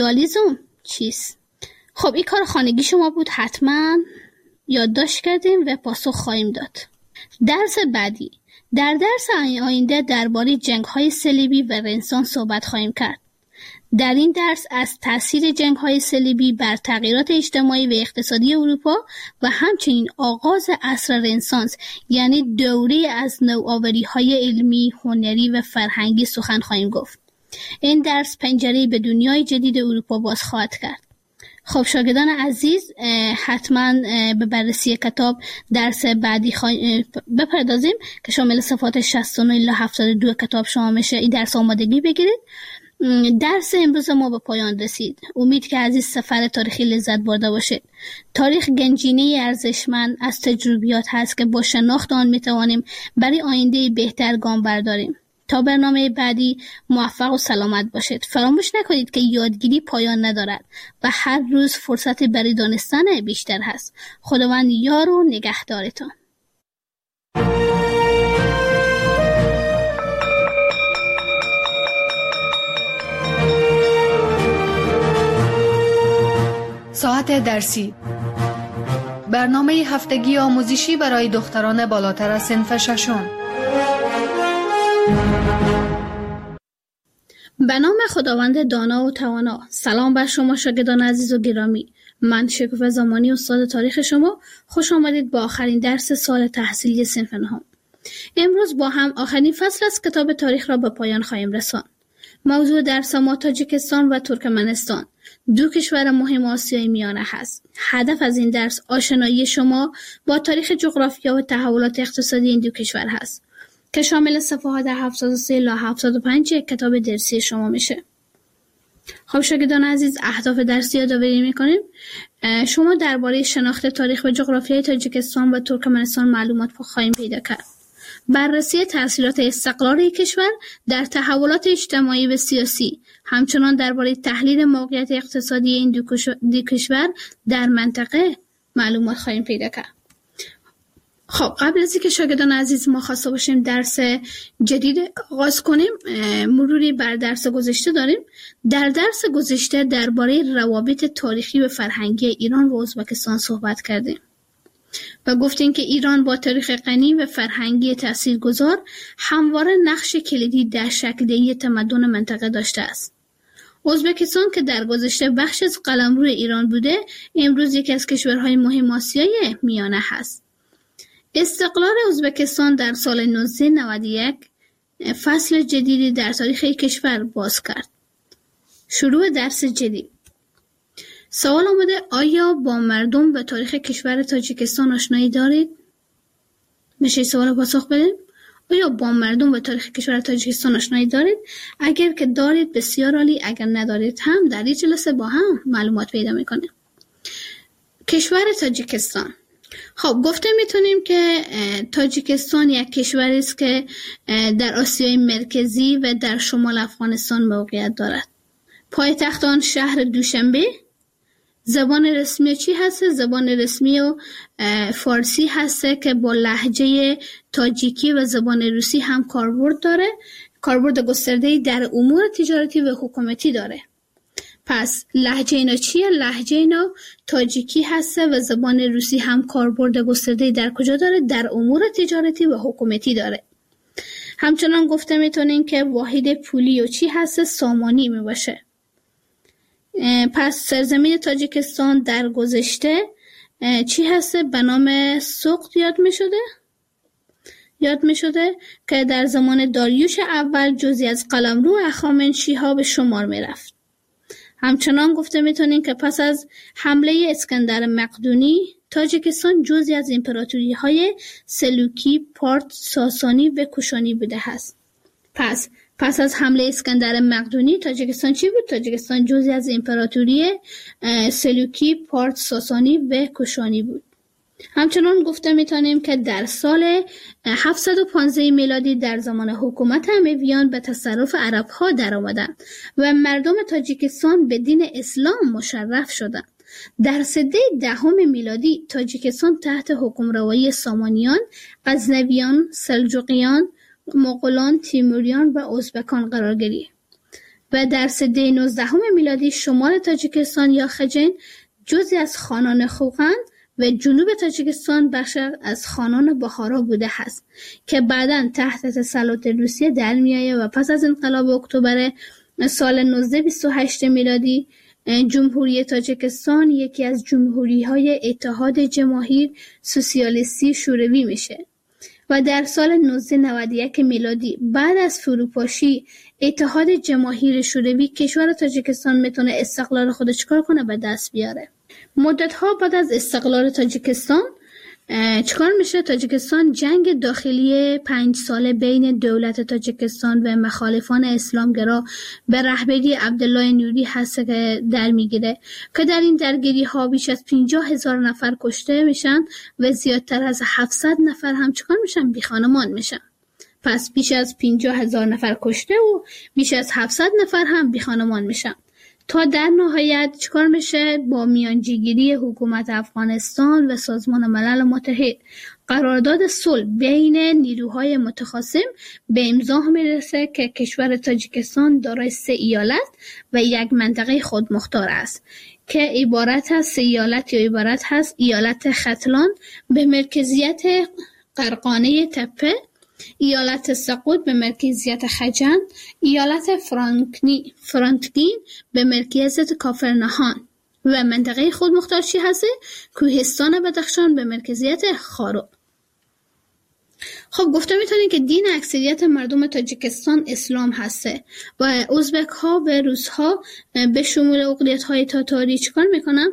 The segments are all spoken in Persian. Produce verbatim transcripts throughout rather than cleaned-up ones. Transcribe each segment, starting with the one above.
دوالیسم چیست؟ خب این کار خانگی شما بود، حتما یادداشت کردیم و پاسخ خواهیم داد. درس بعدی، در درس آینده درباره جنگ‌های صلیبی و رنسانس صحبت خواهیم کرد. در این درس از تاثیر جنگ‌های صلیبی بر تغییرات اجتماعی و اقتصادی اروپا و همچنین آغاز عصر رنسانس یعنی دوره از نوآوری‌های علمی، هنری و فرهنگی سخن خواهیم گفت. این درس پنجره‌ای به دنیای جدید اروپا باز خواهد کرد. خب شاگردان عزیز، حتما به بررسی کتاب درس بعدی بپردازیم که شامل صفحات شصت و نه الی هفتاد و دو کتاب شما میشه. این درس آمادگی بگیرید. درس امروز ما به پایان رسید. امید که از این سفر تاریخی لذت برده باشید. تاریخ گنجینه ارزشمند از تجربیات هست که با شناخت آن میتوانیم برای آینده بهتر گام برداریم. تا برنامه بعدی موفق و سلامت باشید. فراموش نکنید که یادگیری پایان ندارد و هر روز فرصت برای دانستن بیشتر هست. خداوند یار و نگهدارتان. ساعت درسی، برنامه هفتگی آموزشی برای دختران بالاتر از صنف ششم. به نام خداوند دانا و توانا. سلام بر شما شاگردان عزیز و گرامی. من شکوفه زمانی استاد تاریخ شما. خوش آمدید با آخرین درس سال تحصیلی صنف نهم. امروز با هم آخرین فصل از کتاب تاریخ را به پایان خواهیم رساند. موضوع درس ما تاجیکستان و ترکمنستان، دو کشور مهم آسیای میانه هست. هدف از این درس آشنایی شما با تاریخ جغرافیا و تحولات اقتصادی این دو کشور هست که شامل صفحات هفتاد و سه الی هفتاد و پنج کتاب درسی شما میشه. خب شاگردان عزیز، اهداف درسی یادآوری میکنیم. شما درباره شناخت تاریخ و جغرافیای تاجیکستان و ترکمنستان معلومات خواهیم پیدا کرد. بررسی تأثیرات استقلال یک کشور در تحولات اجتماعی و سیاسی، همچنان درباره تحلیل موقعیت اقتصادی این دو کشور در منطقه معلومات خواهیم پیدا کرد. خب قبل از اینکه شاگردان عزیز ما خواسته باشیم درس جدید آغاز کنیم، مروری بر درس گذشته داریم. در درس گذشته درباره روابط تاریخی و فرهنگی ایران و ازبکستان صحبت کردیم و گفتیم که ایران با تاریخ غنی و فرهنگی تاثیرگذار همواره نقش کلیدی در شکل‌دهی تمدن منطقه داشته است. ازبکستان که در گذشته بخش از قلمرو ایران بوده، امروز یکی از کشورهای مهم آسیای میانه هست. استقلال ازبکستان در سال نوزده نود و یک فصل جدیدی در تاریخ کشور باز کرد. شروع درس جدید. سوال آمده آیا با مردم و تاریخ کشور تاجیکستان آشنایی دارید؟ میشه سوال پاسخ بدیم؟ آیا با مردم و تاریخ کشور تاجیکستان آشنایی دارید؟ اگر که دارید بسیار عالی، اگر ندارید هم در این جلسه با هم معلومات پیدا میکنیم. کشور تاجیکستان. خب گفته میتونیم که تاجیکستان یک کشوری است که در آسیای مرکزی و در شمال افغانستان موقعیت دارد. پایتخت آن شهر دوشنبه. زبان رسمی چی هست؟ زبان رسمی و فارسی هست که با لهجه تاجیکی و زبان روسی هم کاربرد داره. کاربرد گسترده‌ای در امور تجارتی و حکومتی داره. پس لهجه اینا چیه؟ لهجه اینا تاجیکی هست و زبان روسی هم کاربرد گسترده‌ای در کجا داره؟ در امور تجارتی و حکومتی داره. همچنان گفته میتونیم که واحد پولی و چی هست؟ سامانی می باشه. پس سرزمین تاجیکستان در گذشته چی هست؟ به نام سوقت یاد می شده؟ یاد می شده که در زمان داریوش اول جزئی از قلمرو هخامنشی‌ها به شمار می رفت. همچنان گفته میتونیم که پس از حمله اسکندر مقدونی تاجیکستان جزئی از امپراتوری های سلوکی، پارت، ساسانی و کوشانی بوده است. پس پس از حمله اسکندر مقدونی تاجیکستان چی بود؟ تاجیکستان جزئی از امپراتوری سلوکی، پارت، ساسانی و کوشانی بود. همچنان گفته میتونیم که در سال هفتصد و پانزده میلادی در زمان حکومت امویان به تصرف عرب ها در آمدند و مردم تاجیکستان به دین اسلام مشرف شدند. در سده دهم میلادی تاجیکستان تحت حکمروایی سامانیان، غزنویان، سلجوقیان، مغولان، تیموریان و ازبکان قرار گرفت. و در سده نوزدهم میلادی شمال تاجیکستان یا خجین جزئی از خانان خوقند و جنوب تاجیکستان بخش از خانان بخارا بوده است که بعداً تحت تسلط روسیه در میآید و پس از انقلاب اکتبر سال نوزده صد و بیست و هشت میلادی جمهوری تاجیکستان یکی از جمهوری‌های اتحاد جماهیر سوسیالیستی شوروی میشه و در سال نوزده صد و نود و یک میلادی بعد از فروپاشی اتحاد جماهیر شوروی کشور تاجیکستان میتونه استقلال خودش چیکار کنه به دست بیاره. مدت‌ها بعد از استقلال تاجیکستان چیکار میشه؟ تاجیکستان جنگ داخلی پنج ساله بین دولت تاجیکستان و مخالفان اسلامگرا به رهبری عبدالله نوری هست که در میگیره که در این درگیری ها بیش از پنجاه هزار نفر کشته میشن و زیادتر از هفتصد نفر هم چیکار میشن؟ بی خانمان میشن. پس بیش از پنجاه هزار نفر کشته و بیش از هفتصد نفر هم بی خانمان میشن تا در نهایت چیکار میشه؟ با میانجیگیری حکومت افغانستان و سازمان ملل متحد قرارداد صلح بین نیروهای متخاصم به امضا میرسه که کشور تاجیکستان دارای سه ایالت و یک منطقه خودمختار است که عبارت از سه ایالت یا عبارت هست ایالت ختلان به مرکزیت قرقانه تپه، ایالت سقوط به مرکزیت خجن، ایالت فرانکنی فرانکدین به مرکزیت کافرنهان و منطقه خودمختار چی هسته؟ کوهستان بدخشان به مرکزیت خارو. خب گفته میتونیم که دین اکثریت مردم تاجیکستان اسلام هسته و ازبک ها و روس ها به شمول اقلیت های تاتاری چیکار میکنن؟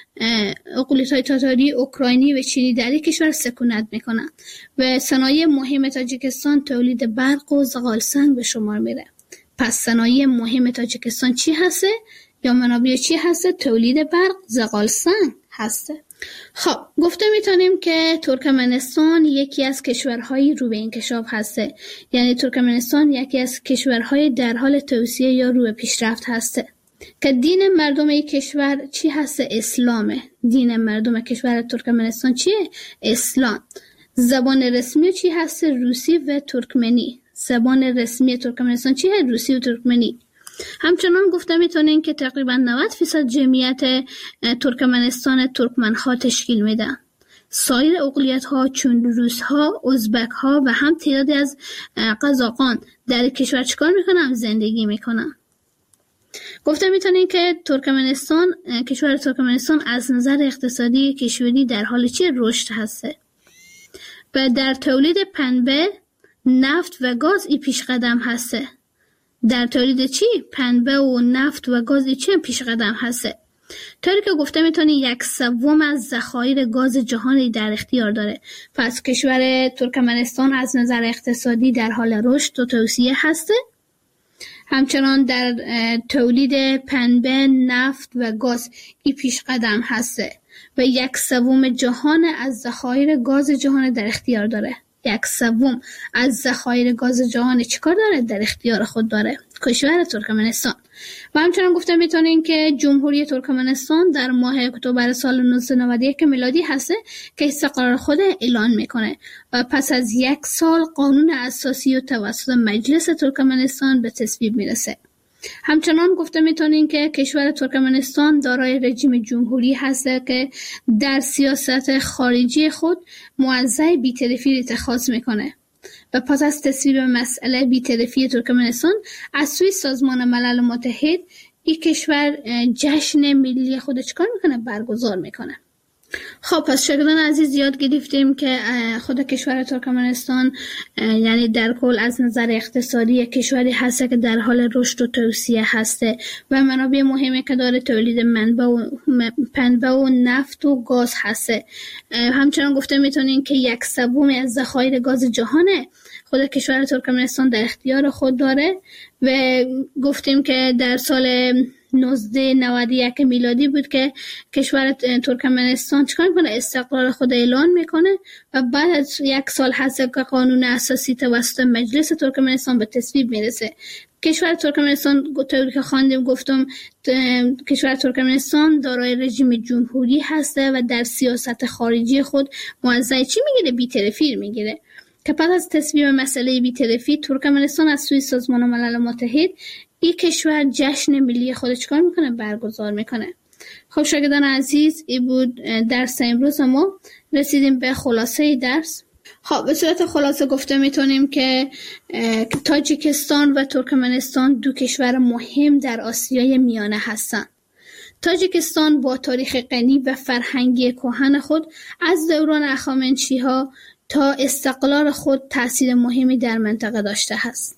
اقلیت های تاتاری، اوکراینی و چینی در یک کشور سکونت میکنن و صنایع مهم تاجیکستان تولید برق و زغال سنگ به شمار میره. پس صنایع مهم تاجیکستان چی هسته؟ یا منابع چی هسته؟ تولید برق، زغال سنگ هسته. خب گفته میتونیم که ترکمنستان یکی از کشورهای رو به انکشاف هسته، یعنی ترکمنستان یکی از کشورهای در حال توسعه یا رو به پیشرفت هسته که دین مردم این کشور چی هسته؟ اسلامه. دین مردم کشور ترکمنستان چیه؟ اسلام. زبان رسمی چی هسته؟ روسی و ترکمنی. زبان رسمی ترکمنستان چیه؟ روسی و ترکمنی. همچنان گفته میتونین که تقریبا نود درصد جمعیت ترکمنستان ترکمنها تشکیل میدن. سایر اقلیت ها چون روس ها، ازبک ها و هم تعدادی از قزاقان در کشور چیکار میکنن؟ زندگی میکنن. گفته میتونین که ترکمنستان کشور ترکمنستان از نظر اقتصادی کشوری در حال چی؟ رشد هسته و در تولید پنبه، نفت و گاز ای پیش قدم هسته. در تولید چی؟ پنبه و نفت و گاز ای چی پیش قدم هسته. طوری که گفته میتونی یک سوم از ذخایر گاز جهانی در اختیار داره. پس کشور ترکمنستان از نظر اقتصادی در حال رشد و توسعه هسته. همچنان در تولید پنبه، نفت و گاز ای پیش قدم هسته و یک سوم جهان از ذخایر گاز جهان در اختیار داره. یک سوم از ذخایر گاز جهان چیکار داره؟ در اختیار خود داره کشور ترکمنستان. و همچنان گفته میتونین که جمهوری ترکمنستان در ماه اکتبر سال نوزده صد و نود و یک میلادی هسته که استقلال خود اعلان میکنه و پس از یک سال قانون اساسی و توسط مجلس ترکمنستان به تصویب میرسه. همچنان گفته میتونین که کشور ترکمنستان دارای رژیم جمهوری هسته که در سیاست خارجی خود موضع بی‌طرفی اتخاذ میکنه و پس از تصویب مسئله بی‌طرفی ترکمنستان از سوی سازمان ملل متحد این کشور جشن ملی خود چکار میکنه؟ برگزار میکنه. خب پس شاگردان عزیز یاد گرفتیم که خود کشور ترکمنستان یعنی در کل از نظر اقتصادی کشوری هسته که در حال رشد و توسعه هسته و منابع مهمی که داره تولید منبع و پنبه و نفت و گاز هسته. همچنان گفته میتونین که یک سوم از ذخایر گاز جهانه خود کشور ترکمنستان در اختیار خود داره و گفتیم که در سال نوزده صد و نود و یک میلادی بود که کشور ترکمنستان چیکار میکنه؟ استقلال خود اعلان میکنه و بعد از یک سال هست که قانون اساسی توسط مجلس ترکمنستان به تصویب میرسه. کشور ترکمنستان طوری که خواندیم گفتم کشور ترکمنستان دارای رژیم جمهوری هسته و در سیاست خارجی خود موضع چی میگیره؟ بی‌طرفی میگیره که پس از تصویب مسئله بی‌طرفی ترکمنستان از سوی سازمان ملل متحد یک کشور جشن ملی خودش چیکار میکنه؟ برگزار میکنه. خب شاگردان عزیز، این بود درس امروز ما. رسیدیم به خلاصه درس. خب به صورت خلاصه گفته میتونیم که تاجیکستان و ترکمنستان دو کشور مهم در آسیای میانه هستند. تاجیکستان با تاریخ غنی و فرهنگی کهن خود از دوران هخامنشی‌ها تا استقلال خود تأثیر مهمی در منطقه داشته است.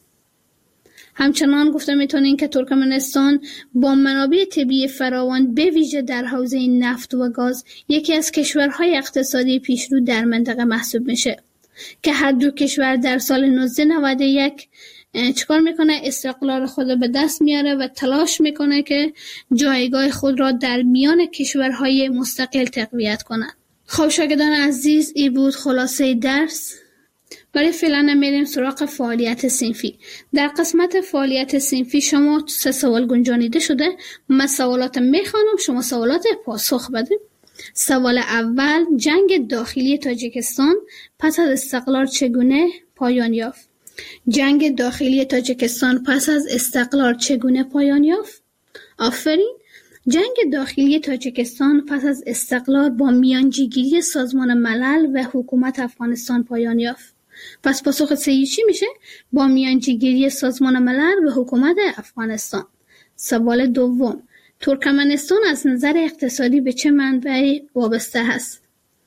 همچنان گفته میتونیم که ترکمنستان با منابع طبیعی فراوان به ویژه در حوزه نفت و گاز یکی از کشورهای اقتصادی پیشرو در منطقه محسوب میشه که هر دو کشور در سال نوزده نود و یک چیکار میکنه؟ استقلال خود به دست میاره و تلاش میکنه که جایگاه خود را در میان کشورهای مستقل تقویت کنه. خب شاگردان عزیز، این بود خلاصه درس. برای فعلا میریم سراغ فعالیت صنفی. در قسمت فعالیت صنفی شما سه سوال گنجانیده شده. من سوالات میخوانم، شما سوالات پاسخ بدید. سوال اول: جنگ داخلی تاجیکستان پس از استقلال چگونه پایان یافت؟ جنگ داخلی تاجیکستان پس از استقلال چگونه پایان یافت؟ آفرین. جنگ داخلی تاجیکستان پس از استقلال با میانجیگیری سازمان ملل و حکومت افغانستان پایان یافت. پس پاسخ صحیح چی میشه؟ با میانجیگیری سازمان ملل و حکومت افغانستان. سوال دوم: ترکمنستان از نظر اقتصادی به چه منبعی وابسته است؟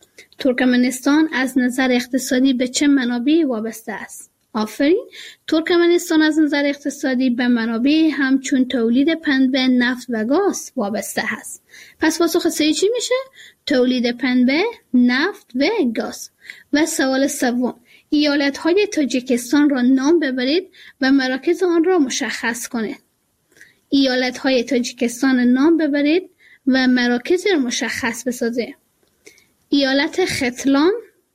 ترکمنستان از نظر اقتصادی به چه منابعی وابسته است؟ آفرین. ترکمنستان از نظر اقتصادی به منابع همچون تولید پنبه، نفت و گاز وابسته است. پس پاسخ صحیح چی میشه؟ تولید پنبه، نفت و گاز. و سوال سوم: ایالت‌های تاجیکستان را نام ببرید و مراکز آن را مشخص کنید. ایالت‌های تاجیکستان نام ببرید و مراکز را مشخص بسازید. ایالت ختلان،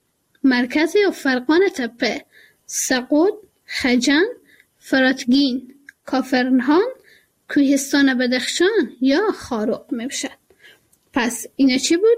مرکز و فرقان تپه، سقوط، خجن، فراتگین، کافرنهان، کوهستان بدخشان یا خاروق میباشد. پس اینا چی بود؟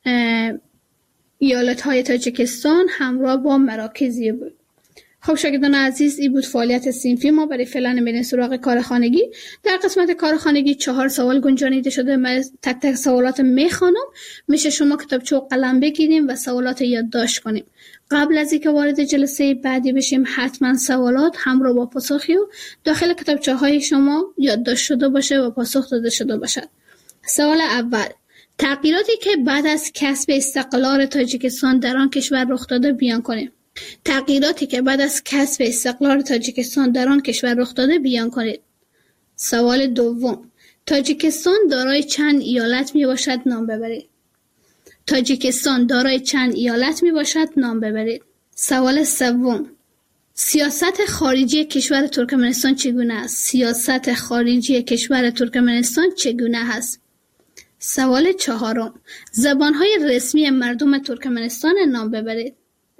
ایالت‌های تاجیکستان همراه با مراکزی بود. خب شاگردان عزیز، این بود فعالیت صنفی ما. برای فعلا میریم سراغ کار خانگی. در قسمت کار خانگی چهار سوال گنجانیده شده. من تک تک سوالات میخوانم. میشه شما کتابچه و قلم بگیریم و سوالات یادداشت کنیم. قبل از اینکه وارد جلسه بعدی بشیم حتما سوالات همراه با پاسخی و داخل کتابچه های شما یادداشت شده باشه و پاسخ داده شده باشد. سوال اول: تغییراتی که بعد از کسب استقلال تاجیکستان در آن کشور رخ داده بیان کنید. تغییراتی که بعد از کسب استقلال تاجیکستان در آن کشور رخ داده بیان کنید. سوال دوم: تاجیکستان دارای چند ایالت می باشد؟ نام ببرید. تاجیکستان دارای چند ایالت می باشد؟ نام ببرید. سوال سوم: سیاست خارجی کشور ترکمنستان چگونه است؟ سیاست خارجی کشور ترکمنستان چگونه است؟ سوال چهارم: زبانهای رسمی مردم ترکمنستان نام ببرید.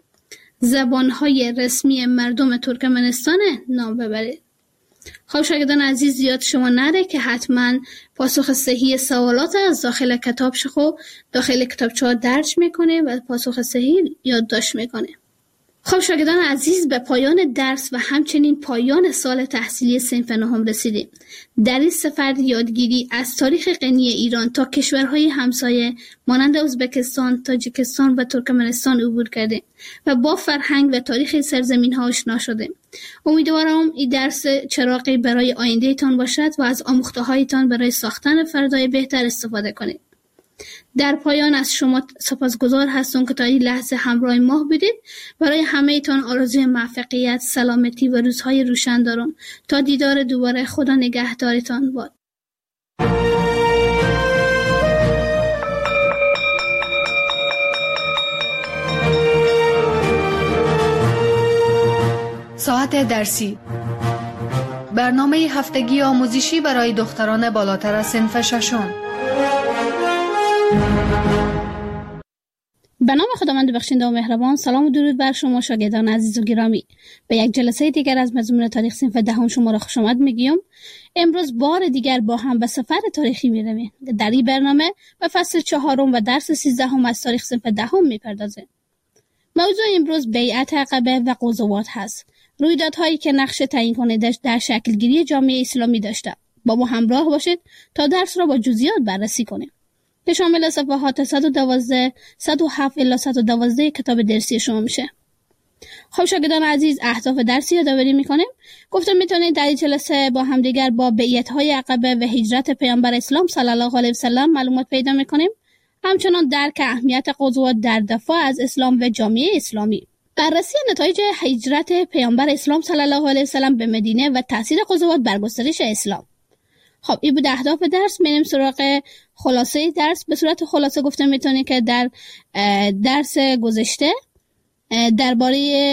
زبانهای رسمی مردم ترکمنستان نام ببرید. خب شاگردان عزیز، زیاد شما نره که حتما پاسخ صحیح سوالات از داخل کتاب شخو داخل کتابچه ها درج میکنه و پاسخ صحیح یادداشت میکنه. خب شاگردان عزیز، به پایان درس و همچنین پایان سال تحصیلی صنف نهم رسیدیم. در این سفر یادگیری از تاریخ غنی ایران تا کشورهای همسایه مانند ازبکستان، تاجیکستان و ترکمنستان عبور کردیم و با فرهنگ و تاریخ سرزمین ها آشنا شدیم. امیدوارم این درس چراغی برای آینده تان باشد و از آموخته هایتان برای ساختن فردای بهتر استفاده کنید. در پایان از شما سپاسگزار هستم که تا این لحظه همراه ما بودید. برای همه تان آرزوی موفقیت، سلامتی و روزهای روشن دارم. تا دیدار دوباره، خدا نگهدارتان باد. ساعت درسی، برنامه هفتگی آموزشی برای دختران بالاتر از صنف ششم. به نام خداوند بخشنده و مهربان. سلام و درود بر شما شاگردان عزیز و گرامی. به یک جلسه دیگر از مضمون تاریخ صنف دهم شما را خوش آمد میگیم. امروز بار دیگر با هم به سفر تاریخی میرویم. در این برنامه به فصل چهارم و درس سیزدهم از تاریخ صنف دهم میپردازیم. موضوع امروز بیعت عقبه و غزوات هست رویدادهایی که نقش تعیین کننده در شکلگیری جامعه اسلامی داشته. با ما همراه باشید تا درس را با جزئیات بررسی کنیم که شامل صفحات صد و دوازده، صد و هفت الی صد و دوازده کتاب درسی شما میشه. خب شاگردان عزیز، اهداف درسی یادآوری میکنیم. گفتم میتونید در این جلسه با همدیگر با بیعت‌های عقبه و هجرت پیامبر اسلام صلی الله علیه و سلم معلومات پیدا میکنیم. همچنان درک اهمیت غزوات در دفاع از اسلام و جامعه اسلامی، بررسی نتایج هجرت پیامبر اسلام صلی الله علیه و سلم به مدینه و تاثیر غزوات بر گسترش اسلام. خب این بود اهداف درس. میریم سراغ خلاصه درس. به صورت خلاصه گفتم میتونید که در درس گذشته درباره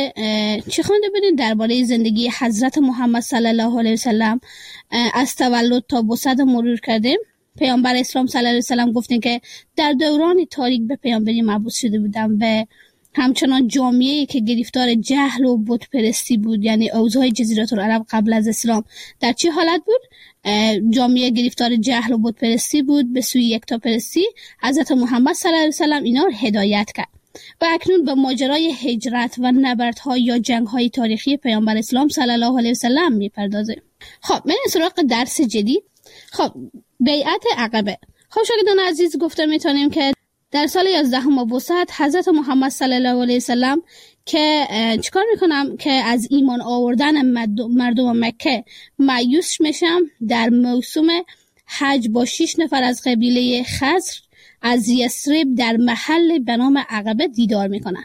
چی خوانده بودیم؟ درباره زندگی حضرت محمد صلی الله علیه و سلم از تولد تا بعثت مرور کردیم. پیامبر اسلام صلی الله علیه و سلم گفتیم که در دوران تاریک به پیامبری مبعوث شده بودن و همچنان جامعه‌ای که گرفتار جهل و بت پرستی بود، یعنی اوضاع جزیره العرب قبل از اسلام در چه حالت بود؟ جامعه گرفتار جهل و بت پرستی بود، به سوی یکتا پرستی. حضرت محمد صلی الله علیه و سلم اینا رو هدایت کرد و اکنون به ماجرای هجرت و نبردها یا جنگ‌های تاریخی پیامبر اسلام صلی الله علیه و سلم می‌پردازه. خب من سراغ درس جدید. خب بیعت عقبه. خب شاگردان عزیز، گفتم میتونیم که در سال یازدهم بعثت حضرت محمد صلی الله علیه و سلم که چیکار میکنم که از ایمان آوردن مردم مکه مایوس میشم، در موسم حج با شش نفر از قبیله خزر از یثرب در محل به نام عقبه دیدار میکنن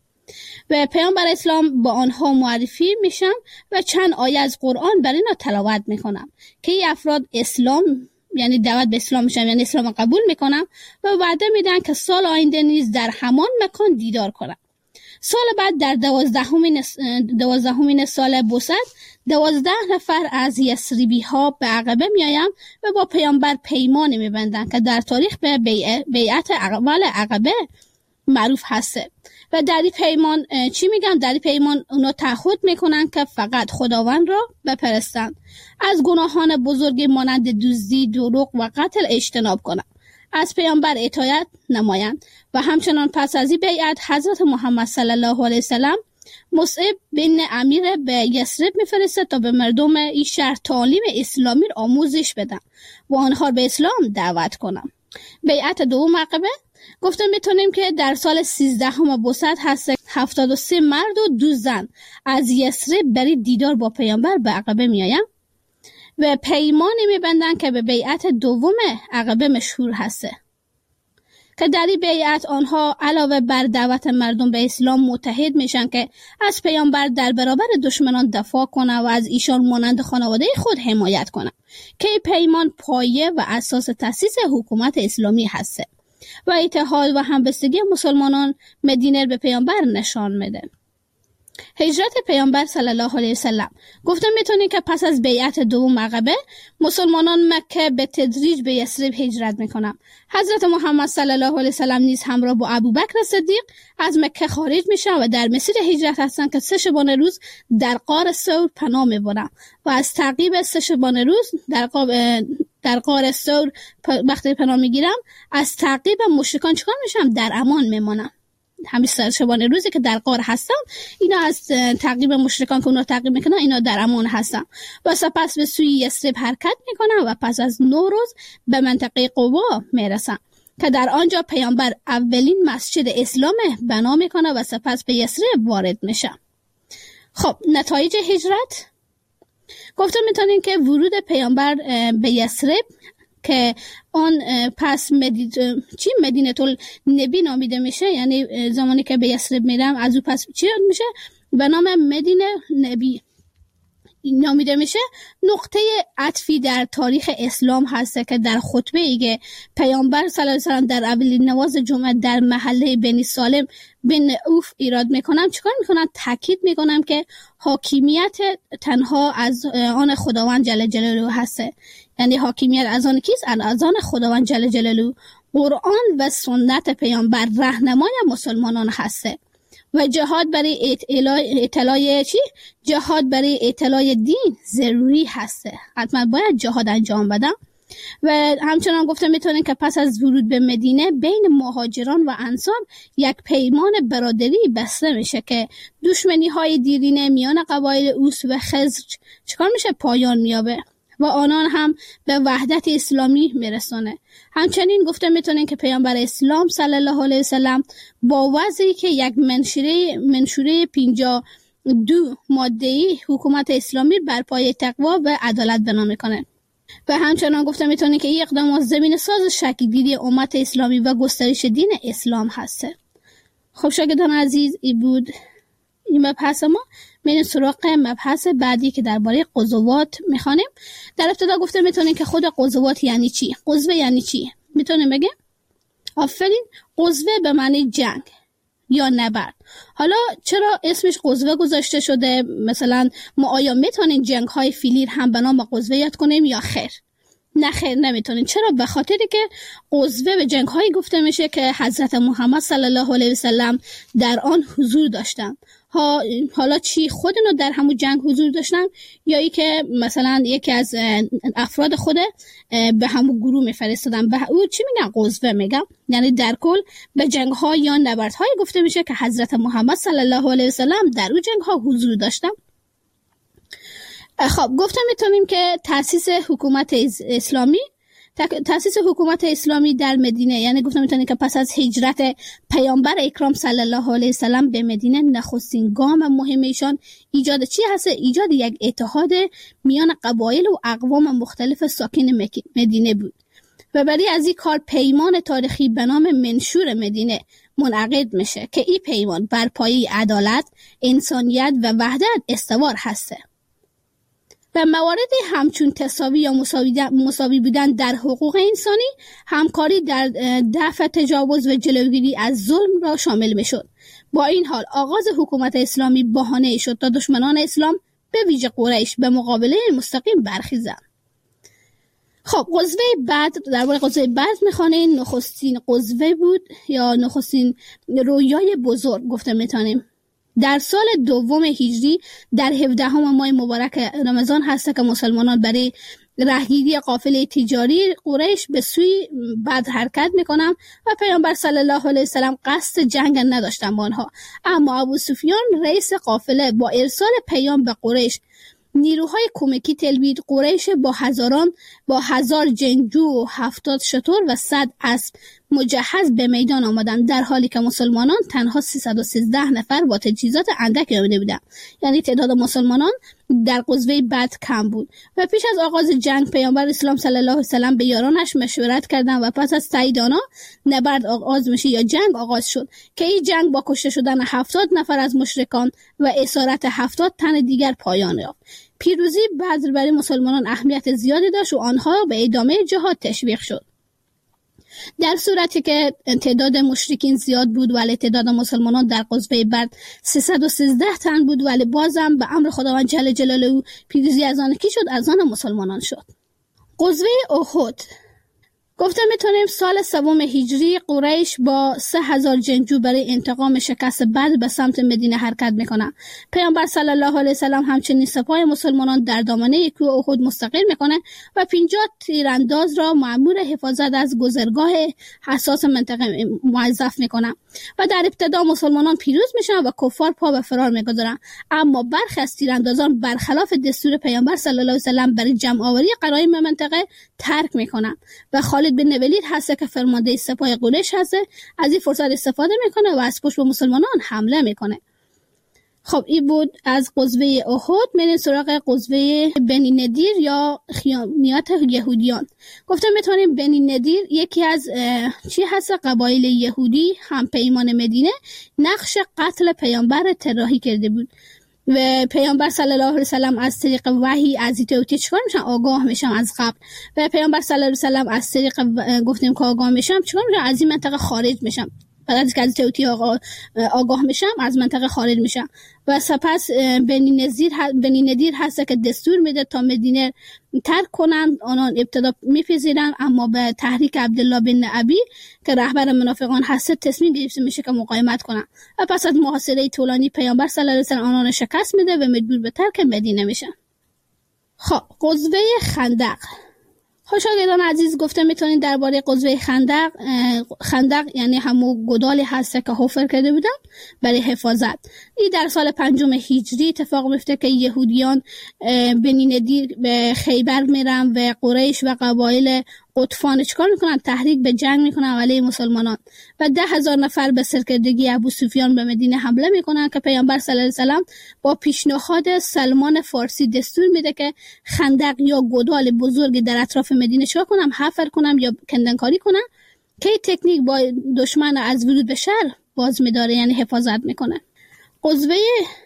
و پیامبر اسلام با آنها معرفی میشم و چند آیه از قرآن بر اینا تلاوت میکنم که این افراد اسلام یعنی دعوت به اسلام میشن، یعنی اسلام قبول میکنم و وعده میدن که سال آینده نیز در همان مکان دیدار کنم. سال بعد در دوازدهمین دوازدهمین سال بعثت دوازده نفر از یثربی ها به عقبه میایم و با پیامبر پیمانی میبندن که در تاریخ به بیعت اول عقبه معروف هسته و در این پیمان چی میگم؟ در این پیمان اونا تعهد میکنن که فقط خداوند را بپرستند، از گناهان بزرگی مانند دزدی، دروغ و قتل اجتناب کنند، از پیامبر اطاعت نمایند و همچنان پس از این بیعت حضرت محمد صلی الله علیه وسلم مصعب بن امیر به یثرب میفرسته تا به مردم این شهر تعالیم اسلامی آموزش بدن و آنها به اسلام دعوت کنند. بیعت دوم عقبه گفتم میتونیم که در سال سیزدهم بعثت هست هفتاد و سه مرد و دو زن از یثرب برای دیدار با پیامبر به عقبه میایم و پیمانی میبندن که به بیعت دوم عقبه مشهور هسته که در این بیعت آنها علاوه بر دعوت مردم به اسلام متحد میشن که از پیامبر در برابر دشمنان دفاع کنه و از ایشان مانند خانواده خود حمایت کنه که پیمان پایه و اساس تأسیس حکومت اسلامی هسته و اتحاد و همبستگی مسلمانان مدینه به پیامبر نشان میده. هجرت پیامبر صلی الله علیه وسلم گفتم میتونی که پس از بیعت دوم عقبه مسلمانان مکه به تدریج به یثرب هجرت میکنن. حضرت محمد صلی الله علیه وسلم نیز همراه با ابوبکر صدیق از مکه خارج میشن و در مسیر هجرت هستن که سه شبانه روز در غار ثور پناه میبرن و از تعقیب سه شبانه روز در در غار ثور وقتی پناه میگیرم از تعقیب مشرکان چیکار میشم؟ در امان میمونم. همین سه شبانه روزی که در غار هستم اینا از تعقیب مشرکان که اونا تعقیب میکنن اینا در امان هستن و سپس به سوی یثرب حرکت میکنن و پس از نو روز به منطقه قبا میرسن که در آنجا پیامبر اولین مسجد اسلام بنا میکنه و سپس به یثرب وارد میشه. خب نتایج هجرت گفتم میتونین که ورود پیامبر به یثرب که آن پس مدینه چی مدینه النبی نامیده میشه، یعنی زمانی که به یثرب میرم از او پس چی میشه؟ به نام مدینه نبی نامیده میشه. نقطه عطفی در تاریخ اسلام هست که در خطبه ای که پیامبر صلی الله علیه و سلم در اولین نماز جمعه در محله بنی سالم بن اوف ایراد میکنم چیکار میکنم؟ تاکید میکنم که حاکمیت تنها از آن خداوند جل جلاله هسته، یعنی حاکمیت از آن کیست؟ از آن خداوند جل جلاله. قرآن و سنت پیامبر راهنمای مسلمانان هسته و جهاد برای اطلاع چی؟ جهاد برای اطلاع دین ضروری هسته. حتما باید جهاد انجام بدم و همچنان گفته میتونیم که پس از ورود به مدینه بین مهاجران و انصار یک پیمان برادری بسته میشه که دشمنی های دیرینه میان قبایل اوس و خزرج چکار میشه پایان میابه و آنان هم به وحدت اسلامی میرسونه. همچنین گفته میتونیم که پیامبر اسلام صلی الله علیه وسلم با وضعی که یک منشوره منشوره پنجاه و دو ماده‌ای حکومت اسلامی بر پایه تقوا و عدالت بنا میکنه و همچنان گفته میتونیم که این اقدامات زمین ساز شکل‌گیری امت اسلامی و گسترش دین اسلام هسته. خب شاگردان عزیز، این بود این مبحث ما. میریم سراغ مبحث بعدی که درباره غزوات میخوانیم. در ابتدا گفته میتونیم که خود غزوات یعنی چی؟ غزوه یعنی چی؟ میتونیم بگیم؟ آفرین، غزوه به معنی جنگ یا نبرد. حالا چرا اسمش غزوه گذاشته شده؟ مثلا ما آیا میتونیم جنگ های فیلیر هم به نام غزوه یاد کنیم یا خیر؟ نه خیر نمیتونیم. چرا؟ به خاطری که غزوه به جنگ های گفته میشه که حضرت محمد صلی الله علیه وسلم در آن حضور داشتن. ها حالا چی خودنو در همون جنگ حضور داشتن یا ای که مثلا یکی از افراد خود به همون گروه میفرستادن، به او چی میگن؟ غزوه میگن. یعنی در کل به جنگ ها یا نبرد های گفته میشه که حضرت محمد صلی الله علیه وسلم در اون جنگ ها حضور داشتن. خب گفتم میتونیم که تأسیس حکومت اسلامی تأسیس حکومت اسلامی در مدینه، یعنی گفتم میتونیم که پس از هجرت پیامبر اکرام صلی الله علیه وسلم به مدینه نخستین گام مهم ایشان ایجاد چی هست؟ ایجاد یک اتحاد میان قبایل و اقوام مختلف ساکن مدینه بود و برای از این کار پیمان تاریخی به نام منشور مدینه منعقد میشه که این پیمان بر پایه عدالت، انسانیت و وحدت استوار هسته و موارد همچون تساوی یا مساوی بودن در حقوق انسانی، همکاری در دفع تجاوز و جلوگیری از ظلم را شامل میشد. با این حال آغاز حکومت اسلامی بهانه شد تا دشمنان اسلام به ویژه قریش به مقابله مستقیم برخیزند. خب غزوه بدر، درباره غزوه بدر میخوانیم. نخستین غزوه بود یا نخستین رویای بزرگ گفته میتونیم. در سال دوم هجری در هفدهم ماه مبارک رمضان هست که مسلمانان برای راهگیری قافله تجاری قریش به سوی بدر حرکت میکنن و پیامبر صلی الله علیه وسلم قصد جنگ نداشتن با آنها، اما ابو سفیان رئیس قافله با ارسال پیام به قریش نیروهای کمکی تلبید. قریش با هزاران با هزار جنگجو و هفتاد شتر و صد اسب مجهز به میدان آمدند، در حالی که مسلمانان تنها سیصد و سیزده نفر با تجهیزات اندکی آمده بودند. یعنی تعداد مسلمانان در غزوه بدر کم بود و پیش از آغاز جنگ پیامبر اسلام صلی الله علیه وسلم به یارانش مشورت کردند و پس از تایید آنها نبرد آغاز میشه یا جنگ آغاز شد که این جنگ با کشته شدن هفتاد نفر از مشرکان و اسارت هفتاد تن دیگر پایان یافت. پیروزی بدر برای مسلمانان اهمیت زیادی داشت و آنها به ادامه جهاد تشویق شد. در صورتی که تعداد مشرکین زیاد بود ولی تعداد مسلمانان در غزوه بدر سیصد و سیزده تن بود، ولی بازم به امر خداوند جل جلاله پیروزی از آن کی شد؟ از آن مسلمانان شد. غزوه احد گفته میتونیم سال سوم هجری قریش با سه هزار جنگجو برای انتقام شکست بدر به سمت مدینه حرکت میکنن. پیامبر صلی الله علیه وسلم همچنین سپاه مسلمانان در دامنه کوه احد مستقر میکنه و پنجاه تیرانداز را مأمور حفاظت از گذرگاه حساس منطقه موظف میکنن و در ابتدا مسلمانان پیروز میشن و کفار پا به فرار میگذارن، اما برخی از تیراندازان برخلاف دستور پیامبر صلی الله علیه وسلم برای جمع آوری غنایم منطقه ترک میکنن و خالد بن ولید هست که فرمانده سپاه قریش هست از این فرصت استفاده میکنه و از پشت به مسلمانان حمله میکنه. خب این بود از غزوه احد. میریم سراغ غزوه بنی نضیر یا خیانیات یهودیان. گفتم میتونیم بنی نضیر یکی از چی هست؟ قبایل یهودی هم پیمان مدینه نقش قتل پیامبر طراحی کرده بود و پیامبر صلی الله علیه وسلم از طریق وحی از این توتی چیکار میشن؟ آگاه میشن از قبل و پیامبر صلی الله علیه وسلم از طریق گفتیم که آگاه میشن چیکار میشن؟ از این منطقه خارج میشن. بعد از که از توتی آگاه, آگاه میشن از منطقه خارج میشن و سپس بنی نضیر بنی نضیر هست که دستور میده تا مدینه ترک کنن. آنان ابتدا میپذیرن اما به تحریک عبدالله بن ابی که رهبر منافقان هست تصمیم گرفته میشه که مقاومت کنن و پس از محاصره طولانی پیامبر صلی الله علیه و آله آنان شکست میده و مجبور به ترک مدینه میشن. خب غزوه خندق خوشاگردان عزیز، گفته میتونید درباره غزوه خندق، خندق یعنی همون گودالی هست که حفر کرده بودن برای حفاظت. این در سال پنجم هجری اتفاق میفته که یهودیان بنی نضیر به خیبر میرن و قریش و قبایل قطفان چیکار میکنن؟ تحریک به جنگ میکنن علیه مسلمانان و ده هزار نفر به سرکردگی ابو سفیان به مدینه حمله میکنن که پیامبر صلی الله علیه و سلم با پیشنهاد سلمان فارسی دستور میده که خندق یا گودال بزرگی در اطراف مدینه چیکار کنم؟ حفر کنم یا کندنکاری کنم که این تکنیک با دشمن از ورود به شهر باز میداره، یعنی حفاظت میکنه. غزوه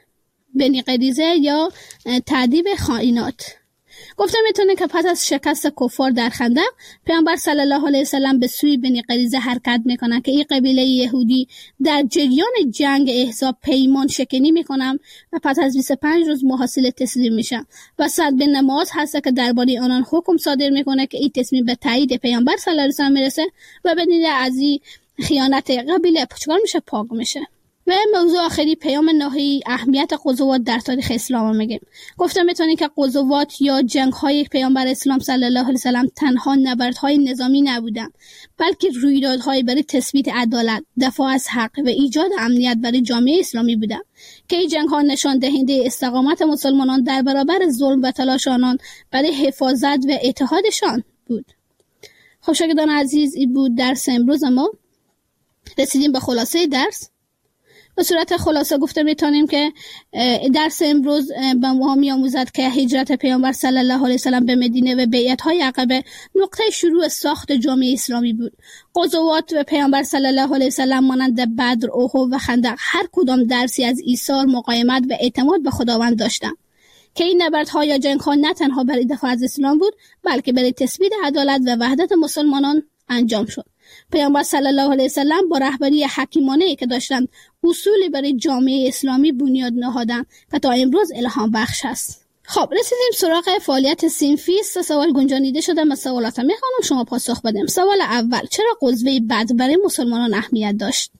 بنی قریظه یا تعذیب خائنات. گفته میتونه که پس از شکست کفار در خندق، پیامبر صلی الله علیه و سلم به سوی بنی قریظه حرکت میکنن که این قبیله یهودی در جریان جنگ احزاب پیمان شکنی میکنن و پس از بیست و پنج روز محاصره تسلیم میشن و سعد بن معاذ هست که درباره آنان حکم صادر میکنه که این تصمیم به تایید پیامبر صلی الله علیه و سلم میرسه و بدون از این خیانت قبیله چیکار میشه؟ پاک میشه. و موضوع آخری، پیام نهایی اهمیت غزوات در تاریخ اسلام میگیم. گفته میتونید که غزوات یا جنگ‌های پیامبر اسلام صلی الله علیه و سلم تنها نبردهای نظامی نبودند، بلکه رویدادهای برای تثبیت عدالت، دفاع از حق و ایجاد امنیت برای جامعه اسلامی بودند که این جنگ‌ها نشان دهنده استقامت مسلمانان در برابر ظلم و تلاش آنان برای حفاظت و اتحادشان بود. خب شاگردان عزیز، این بود درس امروز ما. رسیدیم به خلاصه درس. به صورت خلاصه گفته میتونیم که درس امروز به ما می‌آموزد که هجرت پیامبر صلی الله علیه و سلم به مدینه و بیعت‌های عقبه نقطه شروع ساخت جامعه اسلامی بود. غزوات و پیامبر صلی الله علیه و سلم مانند بدر، احد و خندق هر کدام درسی از ایثار، مقاومت و اعتماد به خداوند داشتند که این نبردها یا جنگ‌ها نه تنها برای دفاع از اسلام بود، بلکه برای تثبیت عدالت و وحدت مسلمانان انجام شد. پیامبر صلی الله علیه و سلم با رهبری حکیمانه‌ای که داشتند اصولی برای جامعه اسلامی بنیاد نهادند که تا امروز الهام بخش است. خب رسیدیم سراغ فعالیت صنفی. سه سوال گنجانیده شده. من سوالات میخوام شما پاسخ بدیم. سوال اول، چرا غزوه بدر برای مسلمانان اهمیت داشت؟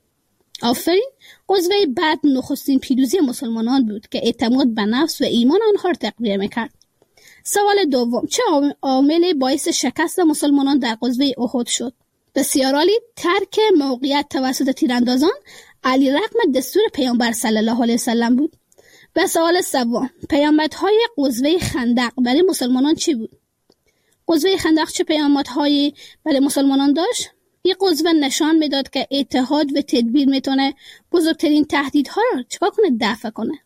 آفرین. غزوه بدر نخستین پیروزی مسلمانان بود که اعتماد به نفس و ایمان آنها را تقویت میکرد. سوال دوم، چه عاملی باعث شکست مسلمانان در غزوه احد شد؟ بسیار عالی. ترک موقعیت توسط تیراندازان علی رغم دستور پیامبر صلی الله علیه و سلم بود. و سوال سوم، پیامدهای غزوه خندق برای مسلمانان چی بود؟ غزوه خندق چه پیامدهایی برای مسلمانان داشت؟ این غزوه نشان میداد که اتحاد و تدبیر میتونه بزرگترین تهدیدها رو چیکار کنه؟ دفع کنه.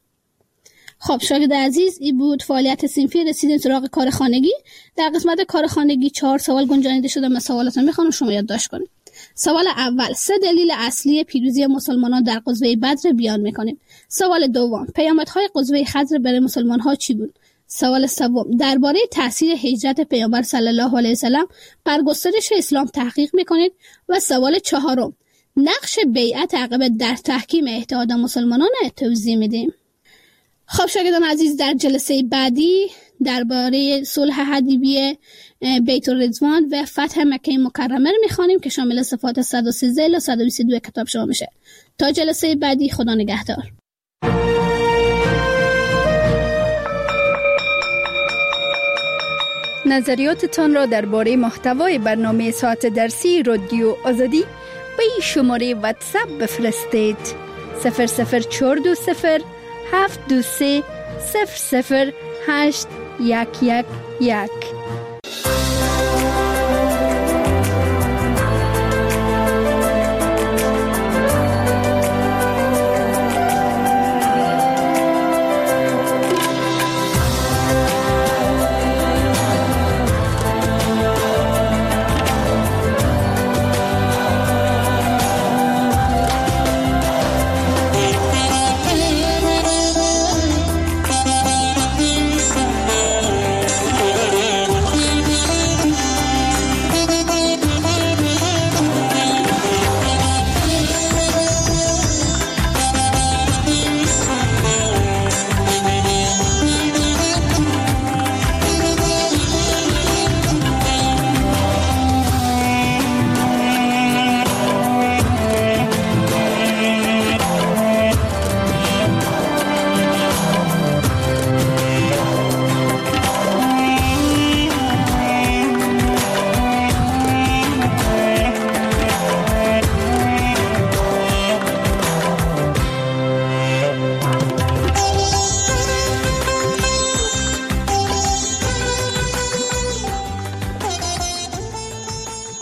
خب شاگرد عزیز، این بود فعالیت صنفی. رسیدیم سراغ کار خانگی. در قسمت کار خانگی چهار سوال گنجانیده شده. من سوالاتو میخوام شما یادداشت کنید. سوال اول، سه دلیل اصلی پیروزی مسلمانان در غزوه بدر بیان میکنیم. سوال دوم، پیامدهای غزوه خندق برای مسلمان‌ها چی بود؟ سوال سوم، درباره تاثیر هجرت پیامبر صلی الله علیه و سلم بر گسترش اسلام تحقیق میکنید. و سوال چهارم، نقش بیعت عقبه در تحکیم اتحاد مسلمانان توضیح میدیم. خب شاگردان عزیز، در جلسه بعدی درباره صلح حدیبیه، بیت الرضوان و فتح مکه مکرمه رو میخوانیم که شامل صفحات صد و سیزده الی صد و بیست و دو کتاب شما میشه. تا جلسه بعدی، خدا نگهدار. نظریاتتان را درباره محتوای برنامه ساعت درسی رادیو آزادی به این شماره واتساپ بفرستید: صفر صفر چهار دو صفر هفت دو سه صفر صفر هشت یک یک یک.